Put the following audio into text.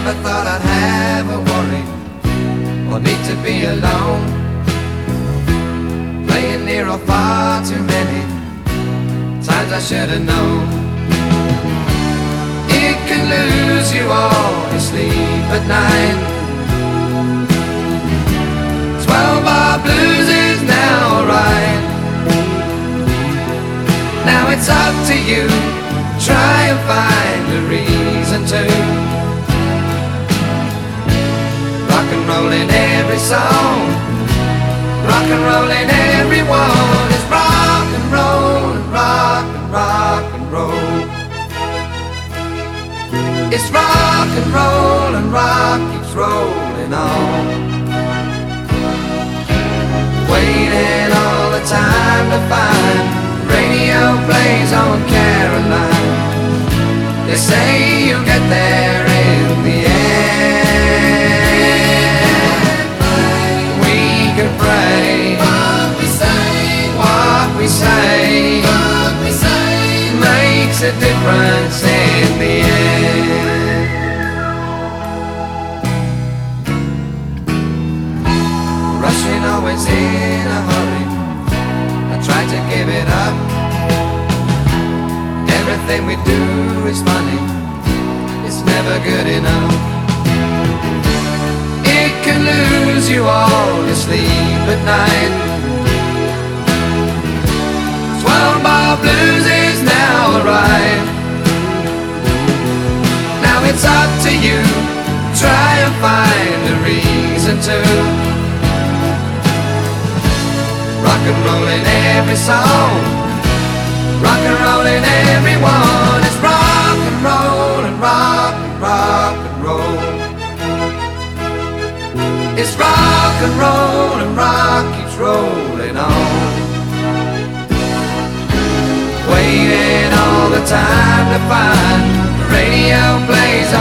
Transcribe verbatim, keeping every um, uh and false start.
never thought I'd have a worry or need to be alone. Playing near or far too many times I should have known. It can lose you all to sleep at night. Twelve bar blues is now alright. Now it's up to you, try and find a reason to rock and roll in every song, rock and roll in everyone. It's rock and roll and rock and rock and roll. It's rock and roll and rock keeps rolling on. Waiting all the time to find radio plays on Caroline. They say you'll get there in the end. We can pray what we say, what we say, what we say makes a difference in the end. Rushing always in a hurry, I try to give it up. Everything we do is funny, it's never good enough. It can lose you all to sleep at night. Twelve bar blues is now alright. Now it's up to you, try and find a reason to rock and roll in every song, rock and roll in everyone. It's rock and roll and rock and rock and roll. It's rock and roll and rock keeps rolling on. Waiting all the time to find the radio plays